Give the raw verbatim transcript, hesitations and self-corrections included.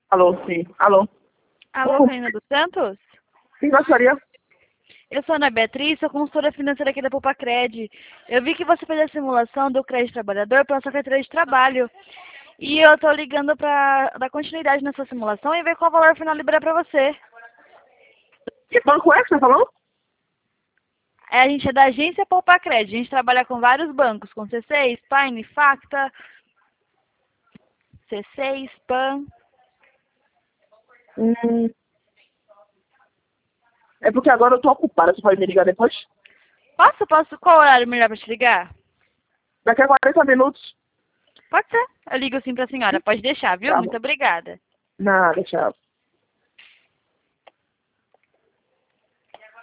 Alô, sim. Alô. Alô, Oh, Karina dos Santos? quem gostaria? Eu sou a Ana Beatriz, sou consultora financeira aqui da Poupa-Cred. Eu vi que você fez a simulação do crédito trabalhador pela sua carteira de trabalho. E eu estou ligando para dar continuidade na sua simulação e ver qual valor final liberar para você. Que banco é que você falou? É, a gente é da agência Poupa-Cred. A gente trabalha com vários bancos, com C seis, Spine, Facta, C seis, Pan. Hum, é porque agora eu tô ocupada. Você pode me ligar depois? Posso, posso? Qual horário melhor para te ligar? Daqui a quarenta minutos. Pode ser. Eu ligo sim para a senhora. Pode deixar, viu? Tá Muito bom. obrigada. Nada, tchau.